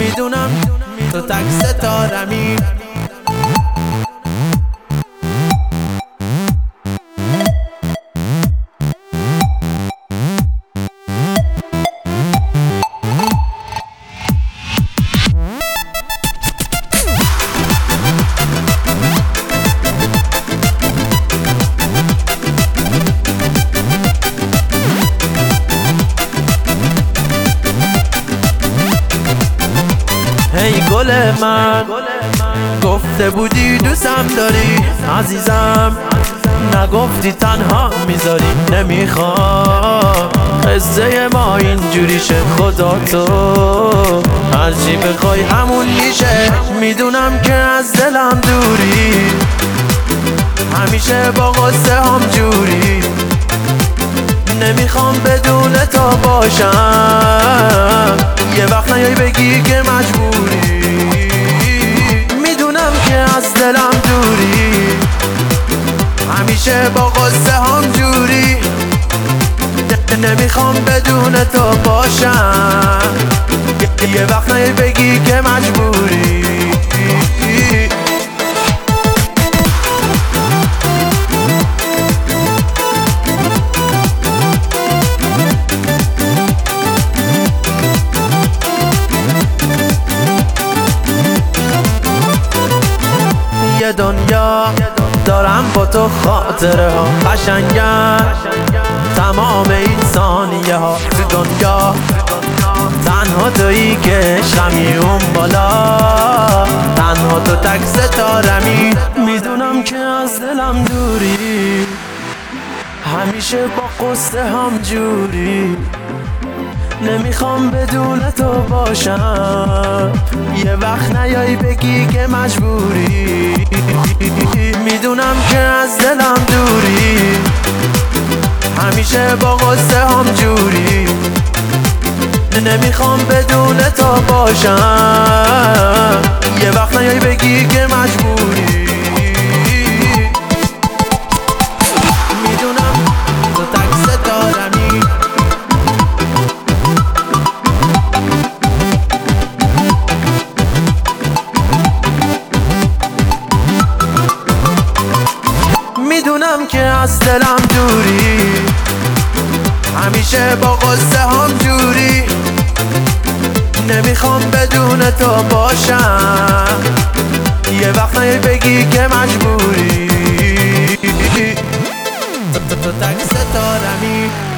میدونم تو تک ستارمی. هی گل من گفته بودی دوستم داری عزیزم، نگفتی تنها میذاری. نمیخوام قصه ما اینجوری شه، خدا تو هرچی بخوای همون میشه. میدونم که از دلم دوری، همیشه با قصه هم جوری. نمیخوام بدون تو باشم، یه وقت نیای بگی که مجبوری. میدونم که از دلم دوری، همیشه با قصه هم جوری. نمیخوام بدون تو باشم، یه وقت نیای بگی که مجبوری. یه دنیا دارم با تو، خاطره ها قشنگن، تمام این ثانیه ها تو دنیا. تنها تویی که عشقمی اون بالا، تنها تو تک ستارمی. میدونم که از دلم دوری، همیشه با قصه هم جوری. نمیخوام بدون تو باشم، یه وقت نیای بگی که مجبوری. میدونم که از دلم دوری، همیشه با قصه هم جوری. نمیخوام بدون تو باشم، یه وقت نیای بگی که مجبوری. میدونم تو تک ستارمی. میدونم که از دلم دوری، همیشه با قصه هم جوری. نمیخوام بدون تو باشم، یه وقت نیای بگی که مجبوری. تو تک ستارمی.